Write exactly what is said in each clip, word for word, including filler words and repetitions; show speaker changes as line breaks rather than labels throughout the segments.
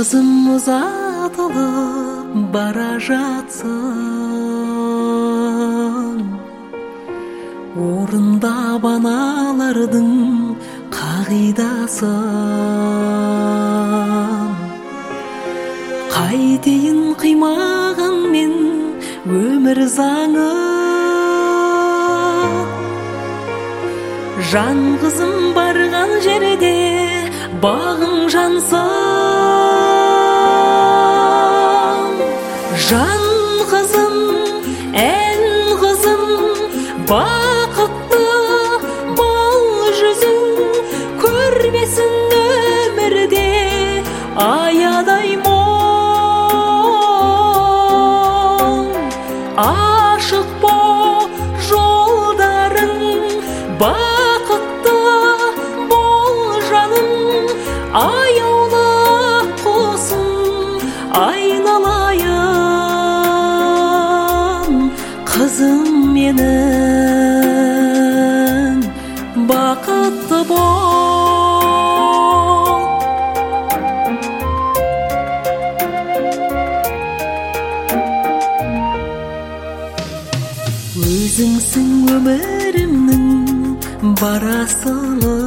Kızım uzatılıp bara jatsın, orunda banalardın kagidasın. Kaydeyin kıymağın men ömür zаңы, жан kızım барған жерде бағың жансın. Жан kızım, en kızım, бақытты бол жүзің, көрмесін өмірде аядай мұң. Ашық бол жолдарың, бақытты бол жаным, аяулы құсым айналайын. Қызым менің бақытты бол. Өзіңсің өмірімнің барасылы,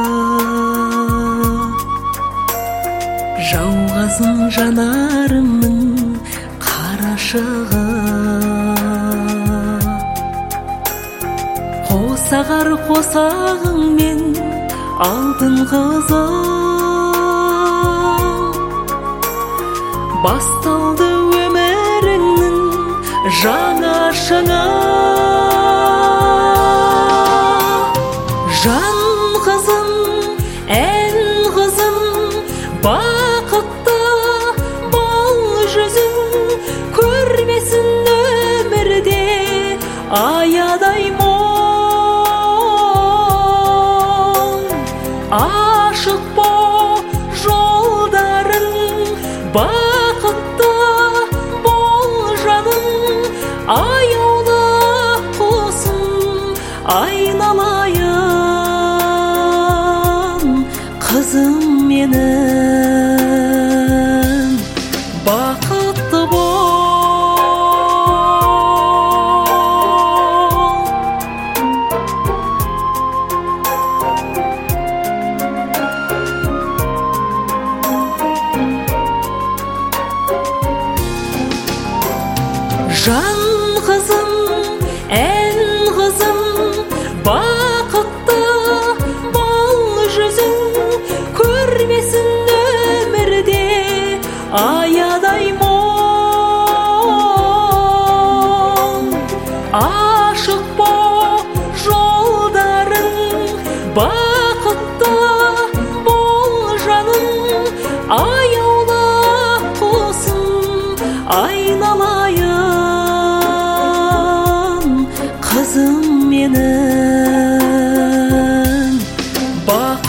жауғасын жанарымның қарашығы. Қосағар қосағыңмен алтын қызым, басталды өміріңнің жаңа шыңы. Жан kızım, en kızım, bақытты бол жүзің, көрмесін өмірде аядай мұң. Ашық бол жолдарың, бақытты бол жаным, аяулы құсым айналайын. Қызым менің бақытты бол. Жан kızım, en kızım, bақытты бол жүзің, көрмесін өмірде аядай мұң. Ашық бол жолдарың, бақытты бол жаным, аяулы құсым айналайын. Қызым менің бақытты